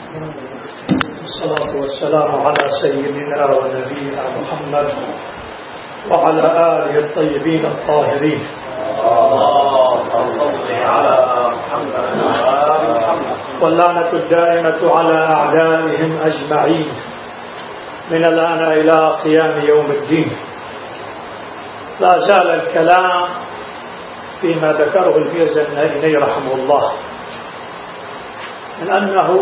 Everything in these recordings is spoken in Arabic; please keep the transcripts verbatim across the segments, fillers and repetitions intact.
والصلاة والسلام على سيدنا ونبينا محمد وعلى آله الطيبين الطاهرين. اللهم صل على محمد وآل محمد. واللعنة الدائمة على أعدائهم أجمعين من الآن إلى قيام يوم الدين. لا زال الكلام فيما ذكره البيزنائي رحمه الله من أنه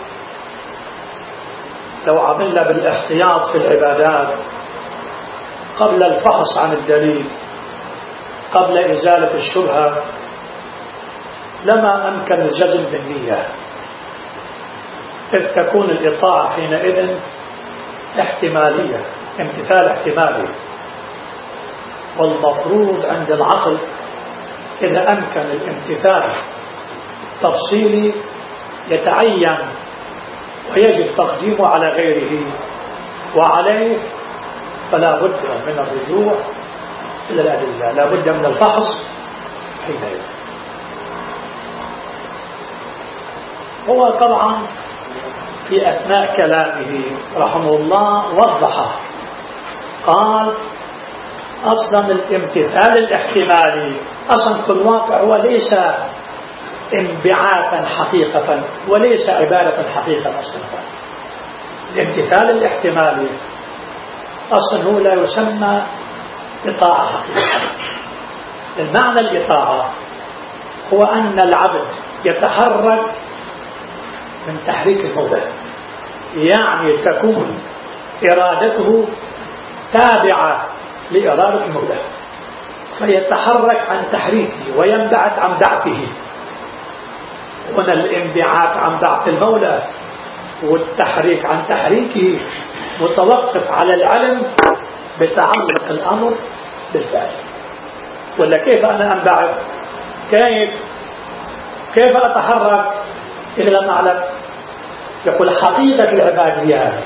لو عملنا بالاحتياط في العبادات قبل الفحص عن الدليل، قبل إزالة الشبهة، لما أمكن الجزم بالنية، إذ تكون الإطاعة حينئذ احتمالية، امتثال احتمالي. والمفروض عند العقل إذا أمكن الامتثال تفصيلي يتعين ويجب تقديمه على غيره، وعليه فلا بد من الرجوع إلى الأدلة، لا بد من الفحص حينئذ. هو طبعا في أثناء كلامه رحمه الله وضح، قال أصلا الامتثال الاحتمالي أصلا في الواقع هو ليس انبعاثا حقيقة وليس عبادة حقيقة. أصلا الامتثال الاحتمالي أصلا هو لا يسمى إطاعة حقيقة. المعنى الإطاعة هو أن العبد يتحرك من تحريك المولى، يعني تكون إرادته تابعة لإرادة المولى، فيتحرك عن تحريكه وينبعث عن بعثه. هنا الانبعاث عن بعث المولى والتحريك عن تحريكه متوقف على العلم بتعلق الأمر بالفعل. ولا كيف أنا أنبعث؟ كيف كيف أتحرك إلا لما أعلم؟ يقول حقيقة العبادية هذه.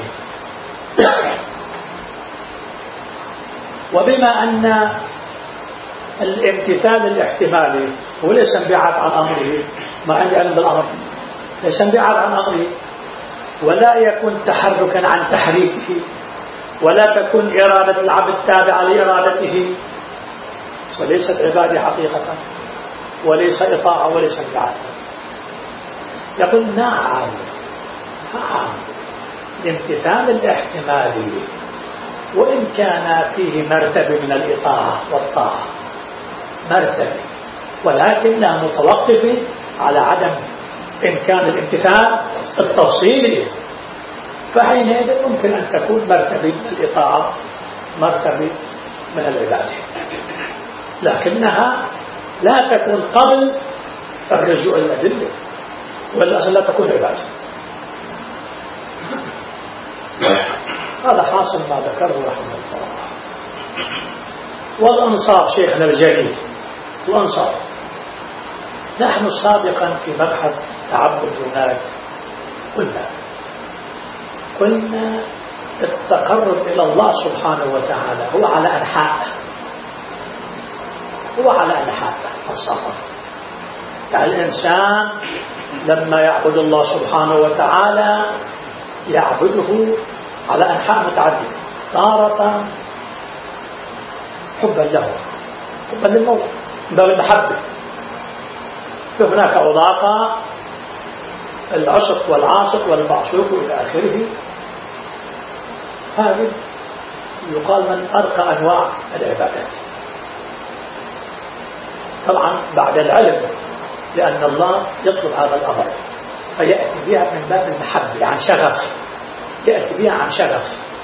وبما أن الامتثال الاحتمالي هو ليس انبعاث عن أمره، ما عندي علم بالأمر، ليس انبعاث عن أمره، ولا يكون تحركا عن تحريكه، ولا تكون إرادة العبد تابعة لإرادته، وليست عبادة حقيقة، وليس إطاعة، وليس انبعاث. يقول نعم نعم الامتثال الاحتمالي وإن كان فيه مرتبة من الإطاعة والطاعة، مرتبة، ولكنها متوقفة على عدم إمكان الامتثال التفصيلي. فحينئذ ممكن أن تكون مرتبة من الإطاعة، مرتبة من العبادة، لكنها لا تكون قبل الرجوع إلى الأدلة، والأصل لا تكون عبادة. هذا حاصل ما ذكره رحمه الله. والأنصاف شيخنا الجليل، الأنصاف نحن سابقا في مبحث تعبد هناك قلنا قلنا التقرب إلى الله سبحانه وتعالى هو على أنحاء، هو على أنحاء الصفر. يعني الإنسان لما يعبد الله سبحانه وتعالى يعبده على أنحاء متعددة، تارة حبا له، حبا للمولى من باب المحبة، فهناك علاقة العشق والعاشق والمعشوق إلى آخره. هذا يقال من أرقى أنواع العبادات، طبعا بعد العلم، لأن الله يطلب هذا الأمر فيأتي بها من باب المحبة عن شغف، يأتي بها عن شغف.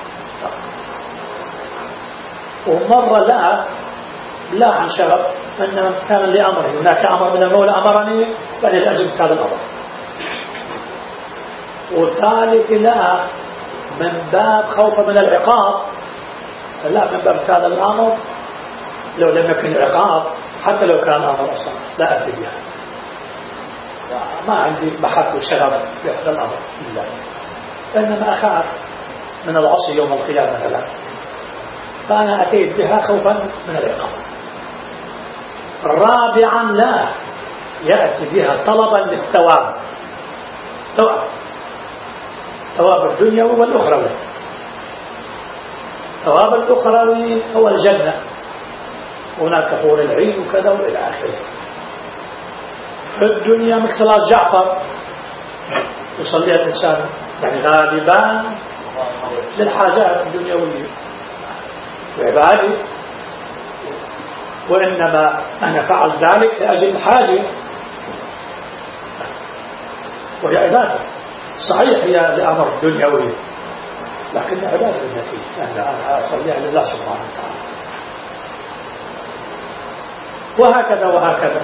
ومرة لا لا عن شغف، أن كان لأمره، هناك أمر من المولى أمرني فأنا لأجل هذا الأمر. وثالث لا من باب خوف من العقاب، لا من باب هذا الأمر لو لم يكن عقاب، حتى لو كان أمر أصلا لا أتي بها، ما عندي محبة وشغف في هذا الأمر إلا، فإنما أخاف من العصي يوم القيامة مثلا، فأنا أتيت بها خوفا من العقاب. رابعا لا يأتي بها طلبا للثواب، ثواب ثواب الدنيوي والأخروي. ثواب الأخروي هو الجنة، هناك حور العين وكذا وإلى آخره. في الدنيا مثل صلاة جعفر يصلي الإنسان يعني غالبا للحاجات الدنيوية وعبادة، وإنما أنا فعل ذلك لأجل الحاجة وهي عبادة. صحيح هي لأمر دنيوي لكن عبادة التي أنا أصليها لله سبحانه وتعالى. وهكذا وهكذا.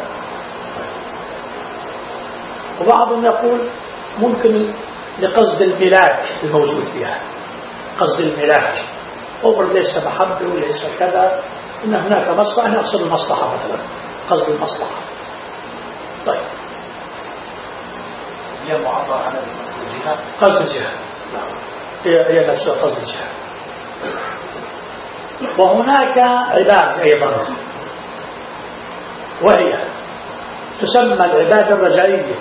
وبعضهم يقول ممكن لقصد الملاك الموجود فيها، قصد الملاك، أقول ليس محبة وليس كذا، إن هناك مصلحة، أنا أقصد المصلحة مثلا، قصد المصلحة. طيب هي معبر عن الجهة، قصد الجهة، هي هي نفسها قصد الجهة. وهناك عبادة أيضا وهي تسمى العبادة الرجائية.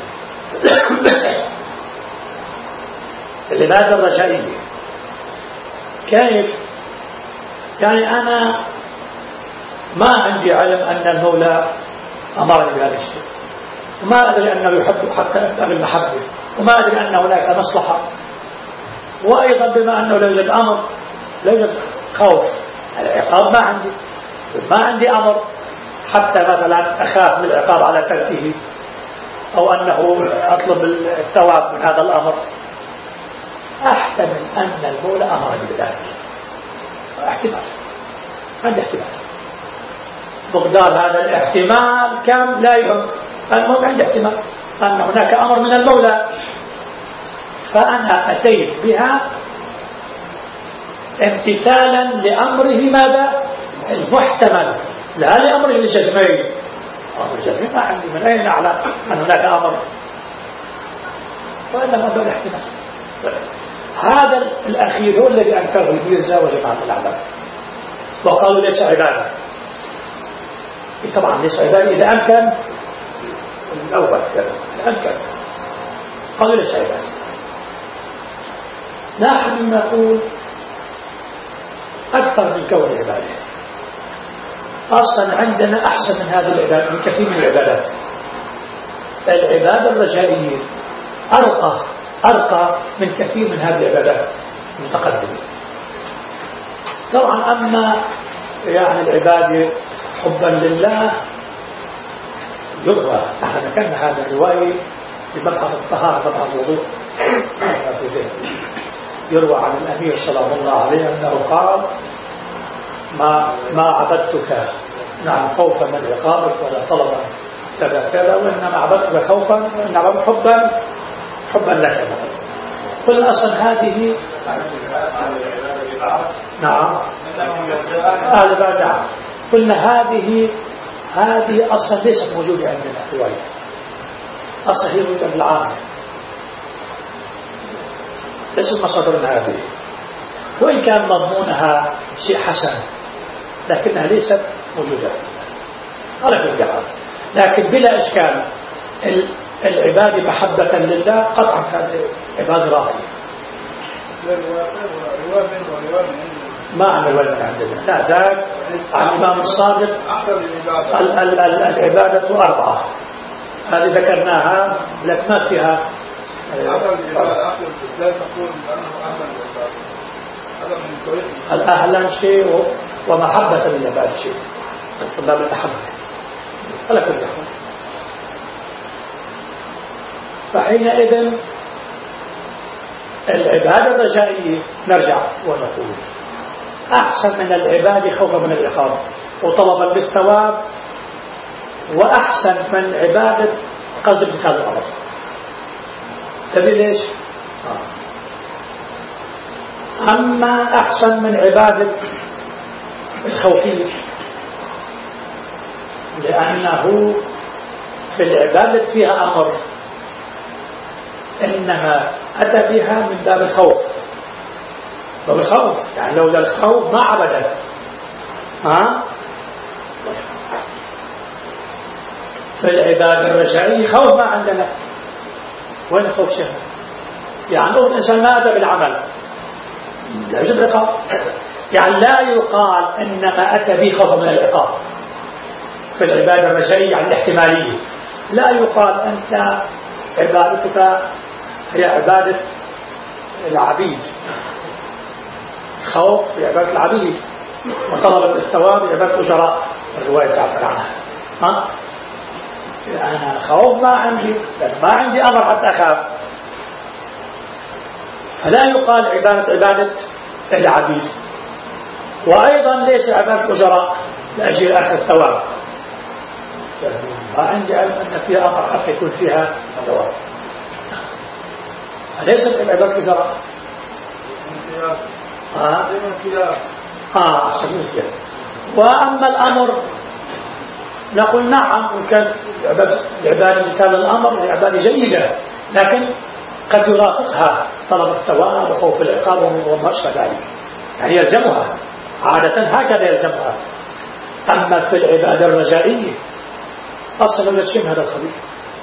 العبادة الرجائية كيف؟ يعني أنا ما عندي علم أن المولى أمرني بهذا الشيء، وما أدري أنه يحب حتى أبدأ بالمحبة، وما أدري أن هناك مصلحة، وأيضا بما أنه لا يوجد أمر لا يوجد خوف، العقاب ما عندي، ما عندي أمر حتى مثلا أخاف من العقاب على تركه أو أنه أطلب الثواب من هذا الأمر. أحتمل أن المولى أمرني بذلك، احتمال، عندي احتمال، مقدار هذا الاحتمال كم لا يهم، المهم عندي احتمال أن هناك أمر من المولى، فأنا أتيت بها امتثالا لأمره ماذا؟ المحتمل، لا لأمره الجزمي. أمر الجزمي ما عندي، من أين أعلم أن هناك أمر؟ وإنما هذا الاحتمال. هذا الأخير هو الذي أنكره الميرزا وجماعة الأعلام وقالوا ليس عبادة. طبعا ليس عبادة إذا أمكن الأول كذا أمكن، قالوا ليس عبادة. نحن نقول أكثر من كون عبادة، أصلا عندنا أحسن من هذه العبادة، من كثير من العبادات. العبادة الرجائية أرقى أرقى من كثير من هذه العبادات المتقدمة. طبعا أما يعني العبادة حبا لله يروى، نحن ذكرنا هذا الرواية في مبحث الطهارة مبحث الوضوء، يروى عن الأمير صلى الله عليه أنه قال ما ما عبدتك نعم خوفا من عقابك ولا طلبا كذا كذا، وإنما عبدتك خوفا وإنما حبا حبا لك. قل أصلا هذه نعم هذا بعد قلنا هذه هذه أصلا ليست موجودة عندنا رواية، أصلا هي موجودة بالعامة، ليست مصادرنا هذه، وإن كان مضمونها شيء حسن لكنها ليست موجودة على كل حال. لكن بلا إشكال العبادة محبة لله قطعا هذه عبادة راقية. ما عن الوزن عندنا، لا ذاك عن الإمام الصادق العبادة أربعة، هذه ذكرناها لك ما فيها الأهلا شيء ومحبة للعبادة شيء، باب المحبة على كل حال. فحينئذ العبادة الرجائية نرجع ونقول أحسن من العبادة خوفا من العقاب وطلبا للثواب، وأحسن من عبادة قصد ابتكار الأمر. تبي ليش؟ أما أحسن من عبادة الخوفية لأنه في العبادة فيها أمر، إنما أتى بها من باب الخوف، باب الخوف يعني لولا الخوف ما عبدت. ها في العبادة الرجعية خوف ما عندنا، وين خوف شهر؟ يعني لو الإنسان مات بالعمل لا يوجد عقاب. يعني لا يقال إنما أتى به خوفا من العقاب في العبادة الرجائية عن الاحتمالية. لا يقال أنت عبادتك هي عبادة العبيد، خوف في عبادة العبيد، وطلب الثواب في عبادة الأجراء. الرواية تعبر عنها. ها؟ أنا خوف ما عندي، ما عندي أمر حتى أخاف. فلا يقال عبادة عبادة العبيد. وأيضا ليس عبادة الأجراء لأجل أخذ الثواب، ما عندي علم أن فيها أمر حتى يكون فيها ثواب. فليست عبادة الأجراء. ها؟ ها أحسن فيها. وأما الأمر نقول نعم، إن كان العبادة مثال الأمر هي عبادة جيدة، لكن قد يرافقها طلب الثواب وخوف العقاب وما أشبه ذلك، يعني يلزمها عادة هكذا يلزمها. أما في العبادة الرجائية أصلا لا تشم هذا الخبيث،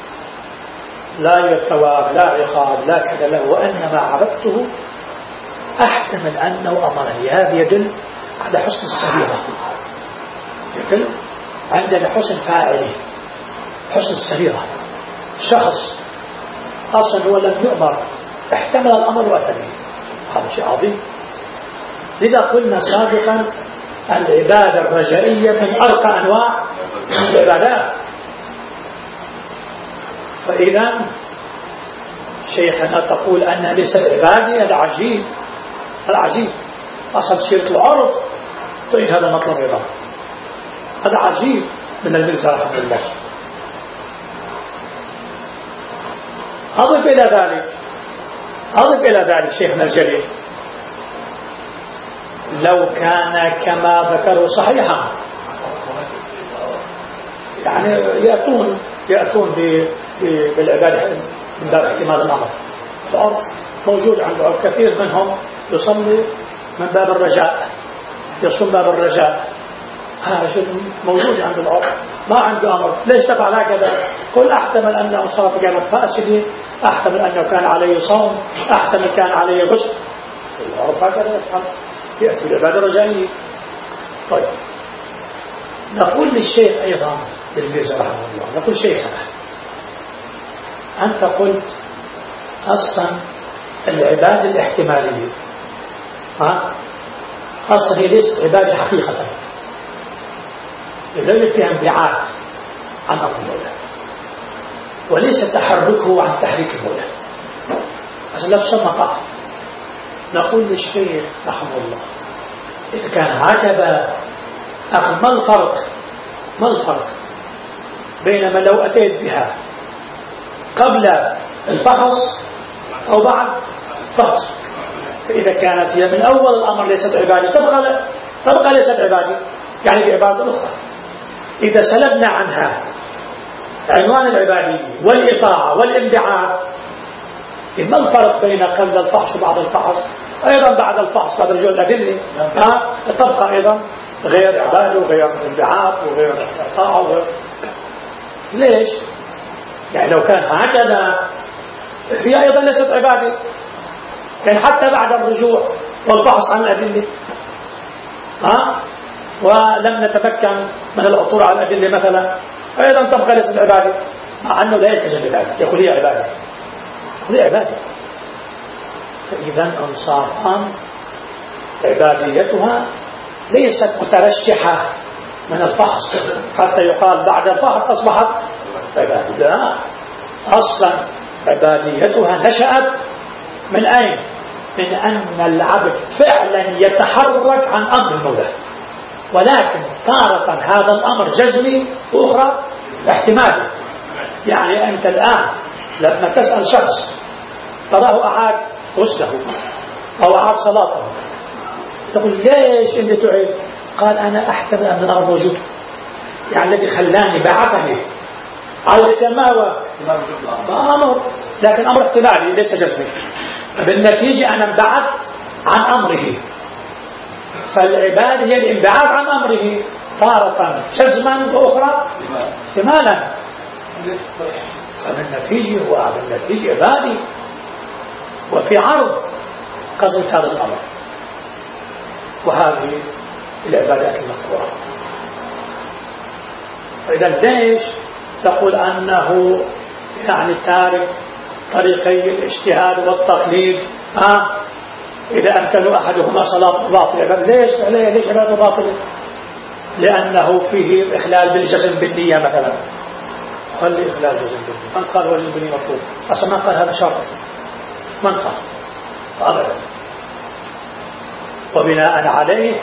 لا ثواب لا عقاب لا كذا له، وإنما عبدته أحتمل أنه أمرني. هذا يدل على حسن السريرة، يدل عندنا حسن فاعله، حسن السريرة. شخص أصلا هو لم يؤمر احتمل الأمر وأتى به، هذا شيء عظيم. لذا قلنا سابقا العبادة الرجائية من أرقى أنواع العبادات. فإذا شيخنا تقول أنها ليست عبادة، هذا عجيب، هذا عجيب. أصل سيرة العرف تريد هذا المطلب أيضا، هذا عجيب من المرزا رحمه الله. أضف إلى ذلك أضف إلى ذلك شيخنا الجليل، لو كان كما ذكروا صحيحا، يعني يأتون يأتون بالعبادة من باب احتمال الأمر. العرف موجود عند العرف، كثير منهم يصلي من باب الرجاء، يصوم باب الرجاء، هذا شيء موجود عند العرف، ما عنده أمر. ليش تفعل هكذا؟ قل أحتمل أنه صلاة كانت فاسدة، أحتمل أنه كان عليه صوم، أحتمل كان عليه غسل. العرف هكذا يفعل، يأتي العبادة الرجائية. طيب نقول للشيخ أيضا بالميزة رحمه الله، نقول شيخنا أنت قلت أصلا العبادة الاحتمالية ها أصلا هي ليست عبادة حقيقة، ليس فيها انبعاث عن أمر المولى، وليس تحركه عن تحريك المولى، أصلا لا تسمى طاعة. نقول للشيخ رحمه الله إذا كان هكذا أخي ما الفرق ما الفرق بينما لو أتيت بها قبل الفحص أو بعد الفحص؟ فإذا كانت هي من أول الأمر ليست عبادة تبقى تبقى ليست عبادة، يعني بعبادة أخرى. إذا سلبنا عنها عنوان العبادية والإطاعة والانبعاث، ما الفرق بين قبل الفحص وبعد الفحص؟ أيضا بعد الفحص بعد رجوع الأدلة تبقى أيضا غير عبادة وغير انبعاث وغير إطاعة وغير. ليش؟ يعني لو كان هكذا هي أيضا ليست عبادة، يعني حتى بعد الرجوع والفحص عن الأدلة ها ولم نتمكن من العثور على الأدلة مثلا، أيضا تبقى ليست عبادة، مع أنه لا يلتزم بذلك، يقول هي عبادة، يقول هي عبادة. فإذا أنصافا عباديتها ليست مترشحة من الفحص حتى يقال بعد الفحص أصبحت عبادة. لا، أصلا عباديتها نشأت من أين؟ من أن العبد فعلا يتحرك عن أمر المولى، ولكن تارة هذا الأمر جزمي وأخرى احتمالي. يعني أنت الآن لما تسأل شخص تراه أعاد غسله أو أعاد صلاته، تقول ليش أنت تعيد؟ قال أنا أحتمل أن الأمر موجود، يعني الذي خلاني بعثني على السماوة أمر، لكن أمر احتمالي ليس جزمي. بالنتيجة أنا انبعثت عن أمره. فالعبادة هي الانبعاث عن أمره تارة جزما وأخرى احتمالا. فبالنتيجة هو بالنتيجة عبادي. وفي عرض قصد هذا الأمر. وهذه العبادات المذكورة. فإذا ليش تقول أنه يعني تارك طريقي الاجتهاد والتقليد؟ ها إذا أمكن أحدهما صلاة باطلة، ليش عليه ليش عبادة باطلة؟ لأنه فيه إخلال بالجزم بالنية مثلا. خلي إخلال جزم بالنية. من قال وجه بالنية مطلوب؟ أصلا من قال هذا شرط؟ من قال؟ أبدا. وبناء عليه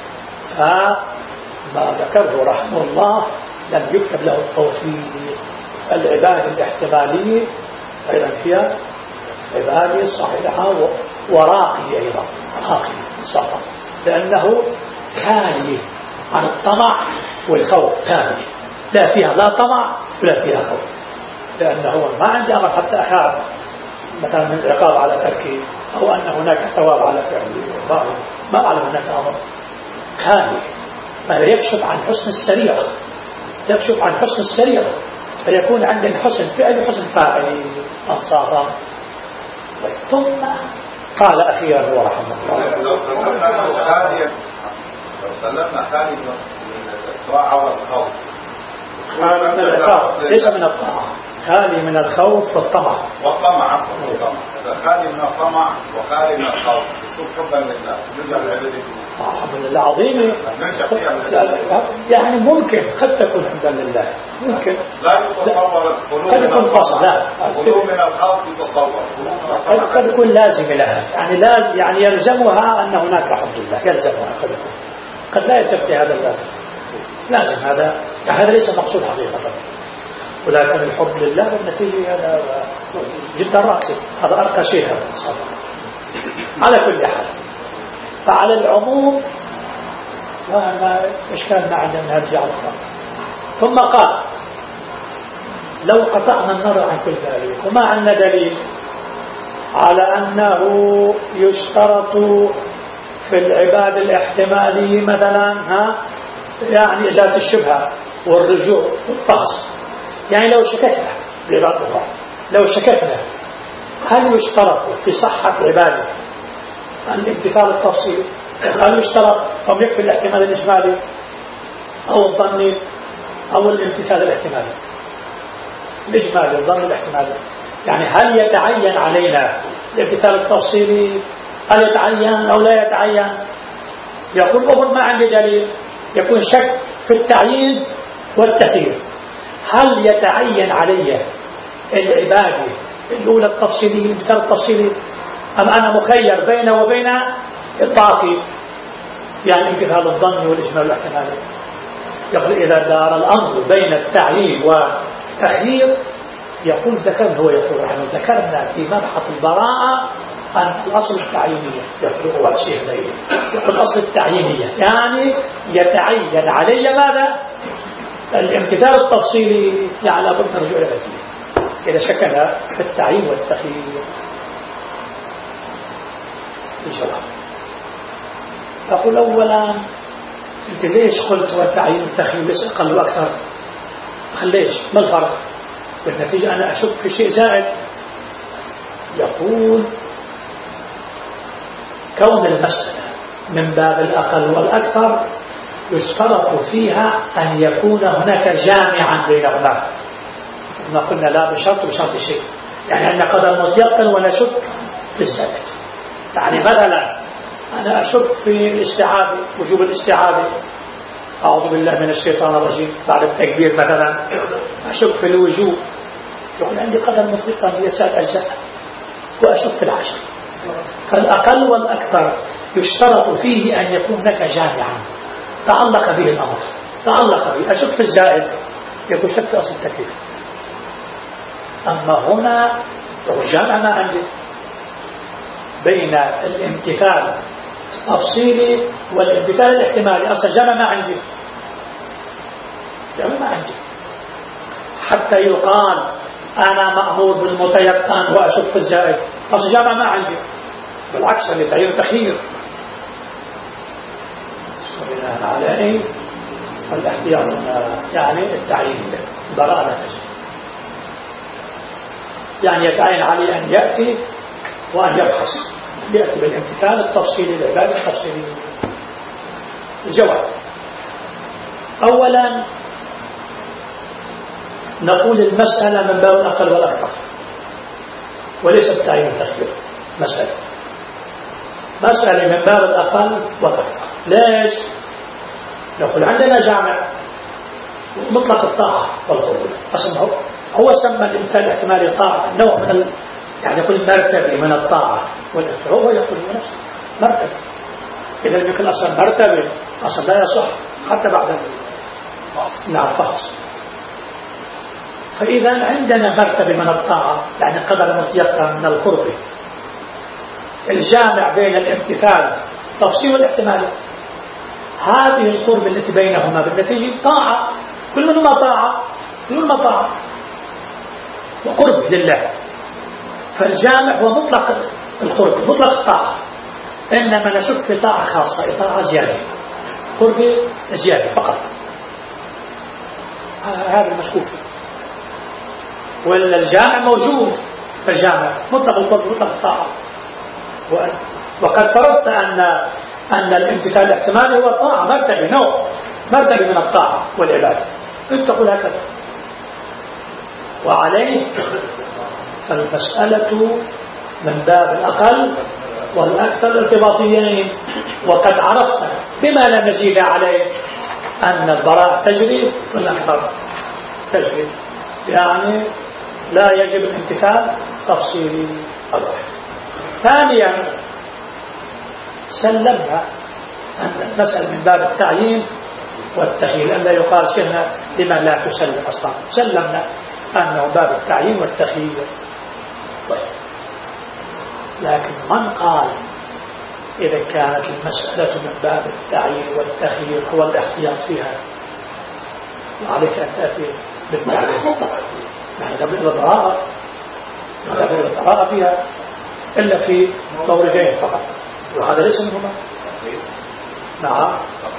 فما ذكره رحمه الله لم يكتب له التوفيق. العبادة الاحتمالية أيضا هي عبادة صحيحة وراقية أيضا، راقية صحيحة، لأنه خالي عن الطمع والخوف، كامل لا فيها لا طمع ولا فيها خوف، لأنه ما عندي أمر حتى أخاف مثلا من العقاب على تركه أو أن هناك ثواب على فعله، ما أعلم هناك أمر كامل. فهذا يكشف عن حسن السريرة، يكشف عن حسن السريرة، فيكون عندنا حسن فعل وحسن فاعل أنصارا. ثم قال أخيرا هو رحمه الله لو سلمنا خالي من الطاعة والخوف، خالي من الخوف ليس من الطاعة، خالي من الخوف والطمع والطمع عفوا والطمع خالي من الطمع وخالي من الخوف يصير حبا لله نرجع للعبادة حبا لله عظيمة يعني ممكن قد تكون حبا لله ممكن لا يتصور قد يكون قصد القلوب من الخوف يتصور قد يكون لازم لها يعني لازم يعني يلزمها أن هناك حب لله يلزمها قد يكون قد لا يتبقى هذا اللازم لازم هذا يعني هذا ليس مقصود حقيقة ولكن الحب لله بالنتيجة هذا جدا راقي هذا أرقى شيء هذا الصلاة. على كل حال فعلى العموم ما إشكال ما عندنا نرجع للطاعة. ثم قال لو قطعنا النظر عن كل ذلك وما عندنا دليل على أنه يشترط في العبادة الاحتمالية مثلا ها يعني إزالة الشبهة والرجوع والطقس. يعني لو شككنا بعبادة الله لو شككنا هل يشترط في صحة العبادة الامتثال التفصيلي؟ هل يشترط أو يكفي الاحتمال الإجمالي أو الظني أو الامتثال الاحتمالي الإجمالي الظن الاحتمالي؟ يعني هل يتعين علينا الامتثال التفصيلي؟ هل يتعين أو لا يتعين؟ يقول أمر ما عندي دليل. يكون شك في التعيين والتخيير. هل يتعين علي العبادة الأولى التفصيلية الامتثال التفصيلي أم أنا مخير بين وبين الطاقي يعني امتثال الظن والإجمال والاحتمال؟ يقول إذا دار الأمر بين التعيين والتخيير يقول ذكرنا هو يقول عنه ذكرنا في مبحث البراءة أن الأصل التعيينية يقول هو شيء ليه يقول الأصل التعيينية يعني يتعين علي ماذا؟ الامتثال التفصيلي يعني لابد نرجع إلى فيه إذا شكنا في التعيين والتخيير. الجواب أقول أولا أنت ليش قلت والتعيين والتخيير بس أقل وأكثر؟ ليش؟ ما الفرق؟ بالنتيجة أنا أشك في شيء زائد. يقول كون المسألة من باب الأقل والأكثر يشترط فيها أن يكون هناك جامعا بينهما. ما قلنا لا بشرط بشرط شيء يعني أن قدر متيقن ونشك في الزائد. يعني مثلا أنا أشك في الاستعاذة وجوب الاستعاذة أعوذ بالله من الشيطان الرجيم بعد التكبير مثلا أشك في الوجوب يقول عندي قدر متيقن هي سائر أجزاء وأشك في العشر. فالأقل والأكثر يشترط فيه أن يكون لك جامعا تعلق به الأمر تعلق به. أشك في الزائد يكون شك في أصل التكليف. أما هنا الجامع ما عندي بين الامتثال التفصيلي والامتثال الاحتمالي أصلا جامع ما عندي جامع ما عندي حتى يقال أنا مأمور بالمتيقن وأشك في الزائد أصلا جامع ما عندي بالعكس اللي تعيين تخيير بناء على ايه الاحتياط يعني التعيين براءة تجري يعني يتعين علي أن يأتي وأن يبحث يأتي بالامتثال التفصيلي للعبادة التفصيلي. الجواب: أولا نقول المسألة من باب الأقل والأكثر وليس التعيين والتخيير. مسألة مسألة من باب الأقل والأكثر. ليش؟ نقول عندنا جامع مطلق الطاعة والقبول. أصلا هو, هو سمى الإمثال الاحتمالي طاعة، نوع من ال... يعني يقول مرتبة من الطاعة والإمثال، هو يقول نفسه مرتبة. إذا يمكن أصلا مرتبة أصلا لا يصح حتى بعد نعم فحص. فإذا عندنا مرتبة من الطاعة يعني قدر متيقن من القرب، الجامع بين الامتثال تفصيل والاحتمال. هذه القرب التي بينهما بالنتيجة طاعة، كل منهما طاعة كل منهما طاعة وقرب لله. فالجامع هو مطلق القرب مطلق الطاعة، إنما نشك في طاعة خاصة طاعة زيادة قرب زيادة فقط، هذا المشكوك فيه. ولا الجامع موجود، فالجامع مطلق القرب مطلق الطاعة. وقد فرضت أن أن الامتثال الاحتمالي هو الطاعة مرتبة نوع مرتبة من الطاعة والعبادة، أنت تقول هكذا. وعليه فالمسألة من باب الأقل والأكثر ارتباطيين. وقد عرفنا بما لا نزيد عليه أن البراءة تجري والأكثر تجري، يعني لا يجب الامتثال تفصيلي الواحد. ثانيا سلمنا أن المسألة من باب التعيين والتخيير، أن لا يقال شئنا لما لا تسلم أصلا. سلمنا أنه باب التعيين والتخيير. طيب، لكن من قال إذا كانت المسألة من باب التعيين والتخيير هو الاحتياط فيها، وعليك أن تأتي بالتعليم، نحن نبدأ بالبراءة نبدأ بالبراءة فيها إلا في موردين فقط، وهذا ليس منهما. نعم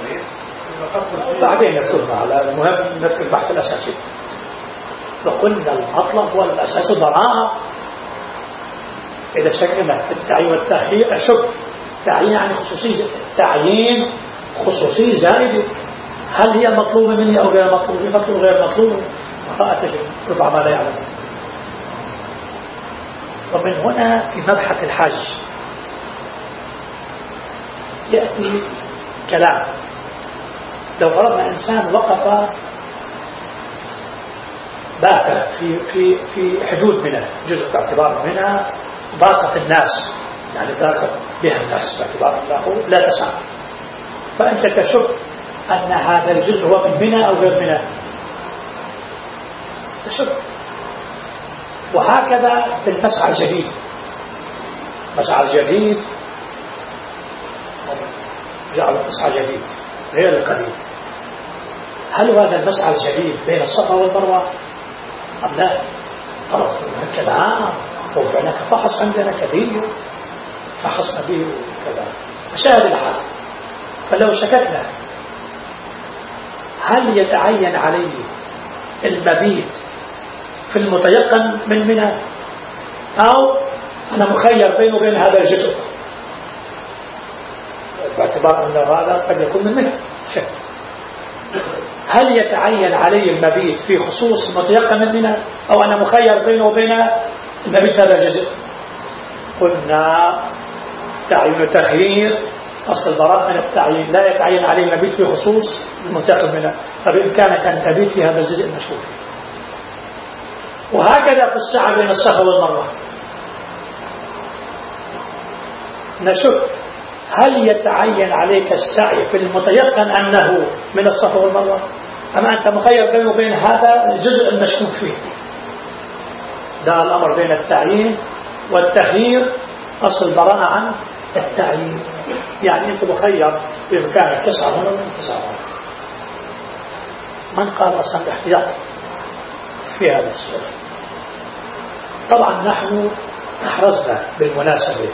بعدين نذكرها، على المهم نذكر البحث الأساسي. فقلنا المطلب هو الأساس البراءة. إذا شكنا في التعيين والتخيير أشك تعيين يعني خصوصي، تعيين خصوصي زائد، هل هي مطلوبة مني أو غير مطلوبة؟ مطلوب غير مطلوب فأتجد ربع ما لا يعلم. ومن هنا في مبحث الحج يأتي كلام. لو فرضنا إنسان وقف بات في في في حدود منى، جزء باعتبار منى ضاقت الناس، يعني ضاقت بها الناس باعتبار الله لا تسع، فأنت تشك أن هذا الجزء هو من منى أو غير منى، تشك. وهكذا في المسعى الجديد، المسعى الجديد جعل المسعى الجديد غير القديم، هل هذا المسعى الجديد بين الصفا والمروة أم لا؟ طرف الكلام وفعلك فحص عندنا كبير فحصنا به كذا أشاهد الحال. فلو شككنا هل يتعين عليه المبيت في المتيقن من منى أو أنا مخير بينه وبين هذا الجزء، باعتبار أن هذا قد يكون من منى شك، هل يتعين علي المبيت في خصوص المتيقن من منى أو أنا مخير بينه وبين المبيت هذا الجزء؟ قلنا تعيين وتخيير أصل البراءة من التعيين، لا يتعين عليه المبيت في خصوص المتيقن منى، فبإمكانك أن تبيت في هذا الجزء المشهور. وهكذا في السعي بين الصفا والمروة نشك هل يتعين عليك السعي في المتيقن أنه من الصفا والمروة أما أنت مخير بينه وبين هذا الجزء المشكوك فيه. ده الأمر بين التعيين والتخيير، أصل البراءة عن التعيين، يعني أنت مخير بإمكانك تسعى هنا ومن تسعى هنا. من قال أصلا الاحتياط في هذا السؤال؟ طبعا نحن أحرزنا بالمناسبة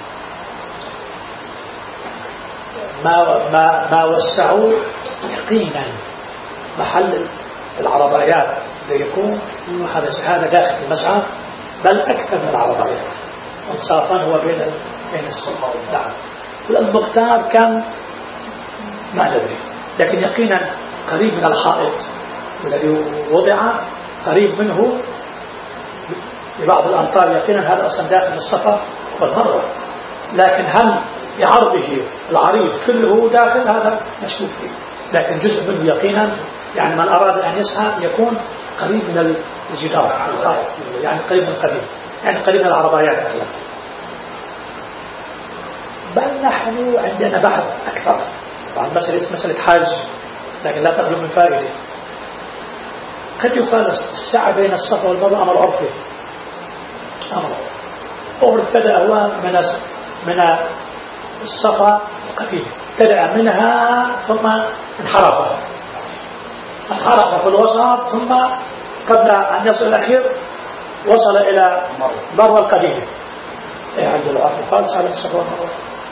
ما ما ما وسعوا يقينا محل العربايات ليكون هذا هذا داخل المسعى، بل أكثر من العربايات. انصافا هو بين بين الصفا. نعم. المختار كان ما ندري، لكن يقينا قريب من الحائط الذي وضع، قريب منه ببعض الأمتار، يقينا هذا أصلا داخل الصفا والمروة، لكن هل بعرضه العريض كله داخل هذا مشكوك فيه، لكن جزء منه يقينا، يعني من أراد أن يسعى يكون قريب من الجدار، يعني قريب من القريب، يعني قريب من العربايات أغلب. بل نحن عندنا بحث أكثر، طبعا مسألة مسألة حاج لكن لا تخلو من فائدة. قد يقال السعي بين الصفا والمروة أمر عرفي، أمر أو ابتدأ هو من من الصفا القديم، ابتدأ منها ثم انحرف انحرف في الوسط، ثم قبل أن يصل الأخير وصل إلى مروة القديم. إيه عند العرف قال سعى الصفا والمروة،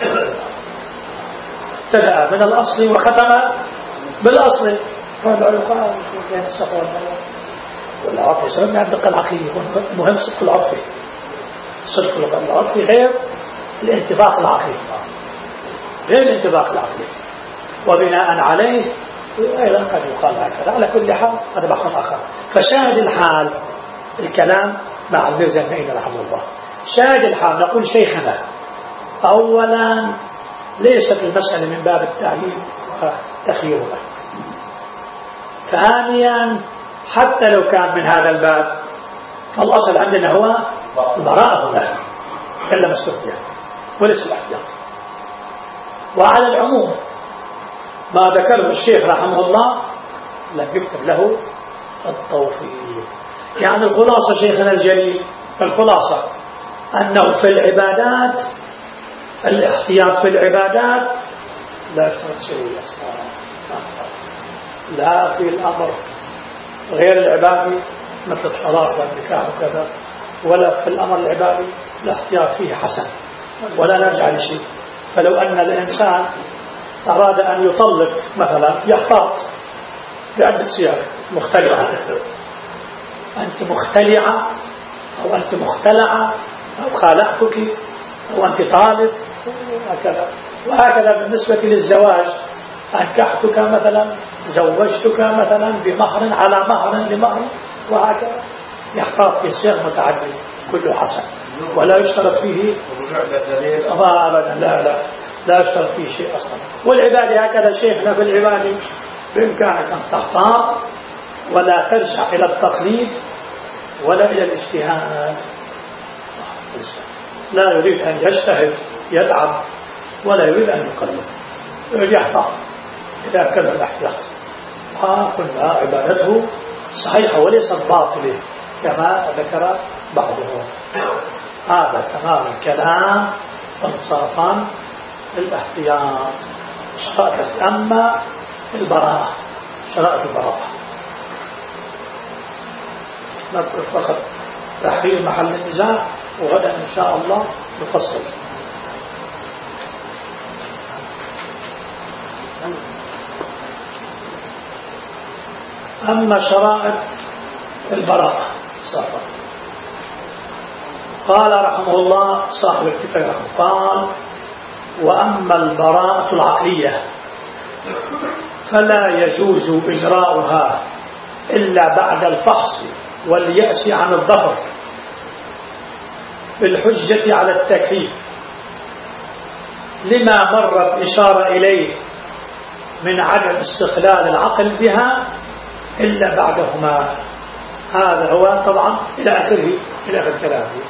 ابتدأ من الأصل وختم بالأصل. هذا يقال بين الصفا والمروة والعرف يسمى عند الدقة العقلية، يكون مهم صدق العرفي، صدق العرفي غير الانتباق العقلي، غير الانتباق العقلي، وبناء عليه أيضا قد يقال هكذا. على كل حال هذا بحث آخر. فشاهد الحال الكلام مع الميرزا المعين رحمه الله. شاهد الحال نقول شيخنا أولا ليست المسألة من باب التعليم وتخييرها، ثانيا حتى لو كان من هذا الباب فالأصل عندنا هو البراءة هنا إلا ما استثنى وليس الاحتياط. وعلى العموم ما ذكره الشيخ رحمه الله لم يكتب له التوفيق. يعني الخلاصة شيخنا الجليل، الخلاصة أنه في العبادات الاحتياط في العبادات لا يشترط شيء، لا في الأمر غير العبادي مثل الطلاق والنكاح وكذا، ولا في الأمر العبادي الاحتياط فيه حسن ولا نرجع لشيء. فلو أن الإنسان أراد أن يطلق مثلا يحتاط بعدة صيغ مختلعة، أنت مختلعة أو أنت مختلعة أو خالعتك أو أنت طالق وهكذا. وهكذا بالنسبة للزواج، أنكحتك مثلا، زوجتك مثلا بمهر على مهر لمهر، وهكذا يحتاط في صيغ متعددة كله حسن ولا يشترط فيه أبدا، لا لا لا يشترط فيه شيء أصلا. والعبادة هكذا شيخنا في العبادة بإمكانك أن تختار ولا ترجع إلى التقليد ولا إلى الاجتهاد. لا يريد أن يجتهد يتعب ولا يريد أن يقلد، يريد يحتاط إذا كان الاحتياط. قلنا عبادته صحيحة وليست باطلة كما ذكر بعضهم. هذا تمام الكلام انصافا الاحتياط. شرائط أما البراءة، شرائط البراءة نذكر فقط تحرير محل النزاع، وغدا إن شاء الله نفصل. أما شرائط البراءة صحيح. قال رحمه الله صاحب الكتاب قال: وأما البراءة العقلية فلا يجوز إجراؤها إلا بعد الفحص واليأس عن الظفر بالحجة على التكليف، لما مرت إشارة إليه من عدم استقلال العقل بها إلا بعدهما. هذا هو طبعا إلى آخره، إلى آخر كلامه.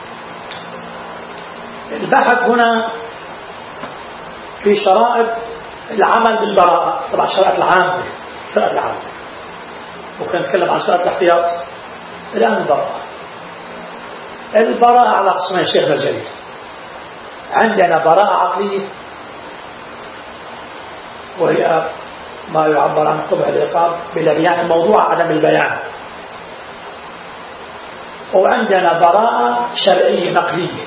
البحث هنا في شرائط العمل بالبراءة، طبعا شرائط العامة، شرائط العامة، وكنا نتكلم عن شرائط الاحتياط. الآن البراءة. البراءة على قسمين شيخنا الجليل. عندنا براءة عقلية وهي ما يعبر عن قبح العقاب بلا يعني موضوع عدم البيان، وعندنا براءة شرعية نقلية.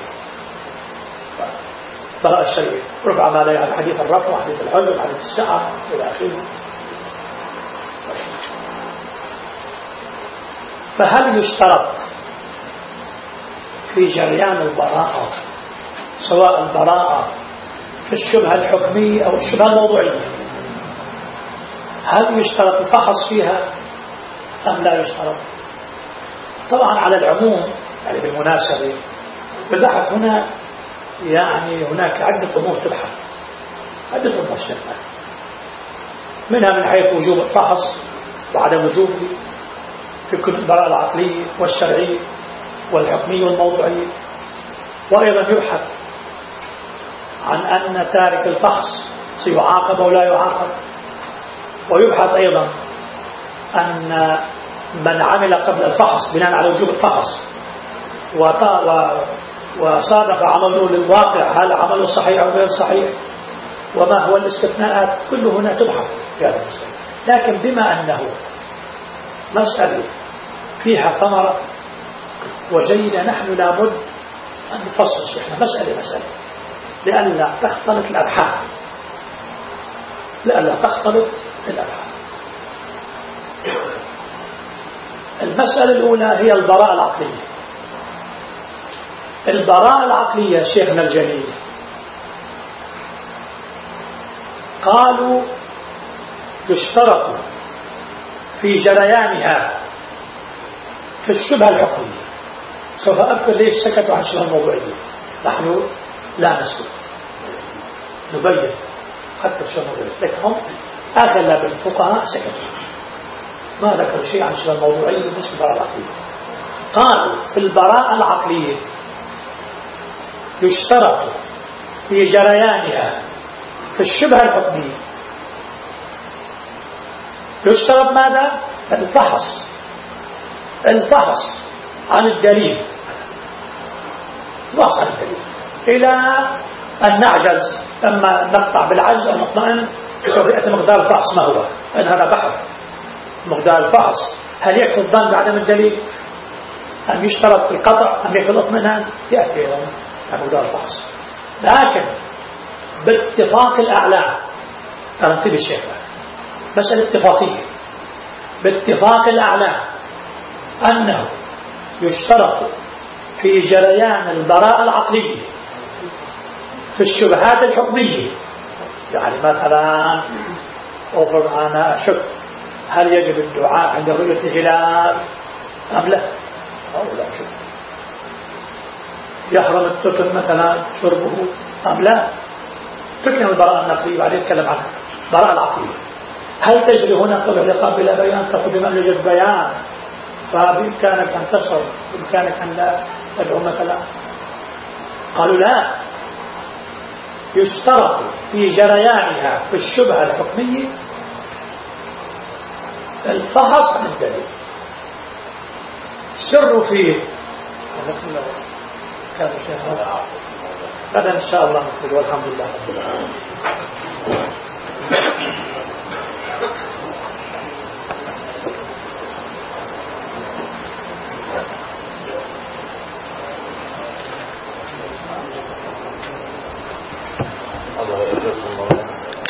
براءة الشرعية ربما لا يعني حديث الرفع وحديث الحجر وحديث الساعة إلى آخره. فهل يشترط في جريان البراءة سواء البراءة في الشبهة الحكمية أو الشبهة الموضوعية، هل يشترط الفحص فيها أم لا يشترط؟ طبعا على العموم، يعني بالمناسبة بالبحث هنا يعني هناك عدة أمور تبحث، عدة أمور تبحث، منها من حيث وجوب الفحص وعدم وجوبه في كل البراءة العقلية والشرعية والحكمية والموضوعية، وأيضا يبحث عن أن تارك الفحص سيعاقب أو لا يعاقب، ويبحث أيضا أن من عمل قبل الفحص بناء على وجوب الفحص وصادف عمله للواقع هل عمله صحيح أو غير صحيح، وما هو الاستثناءات، كل هنا تبحث في هذا المسألة. لكن بما أنه مسألة فيها ثمرة وجيدة، نحن لابد أن نفصل إحنا مسألة مسألة لئلا تختلط الأبحاث، لئلا تختلط الأبحاث. المسألة الأولى هي البراءة العقلية. البراءة العقلية شيخنا الجليل قالوا يشترط في جريانها في الشبهة الحكمية. سوف أذكر ليش سكتوا عن الشبهة الموضوعية، نحن لا نسكت، نبين حتى الشبهة الموضوعية، لكن هم أغلب الفقهاء سكتوا، ما ذكروا شيء عن الشبهة الموضوعية بالنسبة للبراءة العقلية. قالوا في البراءة العقلية يشترط في جريانها في الشبهة الحكمية، يشترط ماذا؟ الفحص، الفحص عن الدليل، الفحص عن الدليل إلى أن نعجز، أما نقطع بالعجز أو نطمئن سوف يأتي مقدار الفحص ما هو، أن هذا بحث مقدار الفحص، هل يكفي الظن بعدم الدليل أم يشترط القطع أم يكفي الاطمئنان، يأتي إلى مقدار الفحص. لكن باتفاق الأعلام، ترتيب الشيخ مسألة اتفاقية، باتفاق الأعلام أنه يشترط في جريان البراءة العقلية في الشبهات الحكمية. يعني مثلا أفرض أنا أشك هل يجب الدعاء عند رؤية الهلال أم لا، أو لا أشك، يحرم التتن مثلا شربه أم لا، تكلم البراءة النقلية بعدين نتكلم عنها. البراءة العقلية هل تجري هنا قبل اللقاء بلا بيان، تقول بما أن يوجد بيان فبإمكانك أن تصل، بإمكانك أن لا تدعو مثلا. قالوا لا، يشترط في جريانها في الشبهة الحكمية الفحص عن الدليل. السر فيه كان شيء هذا غدا إن شاء الله نقول والحمد لله.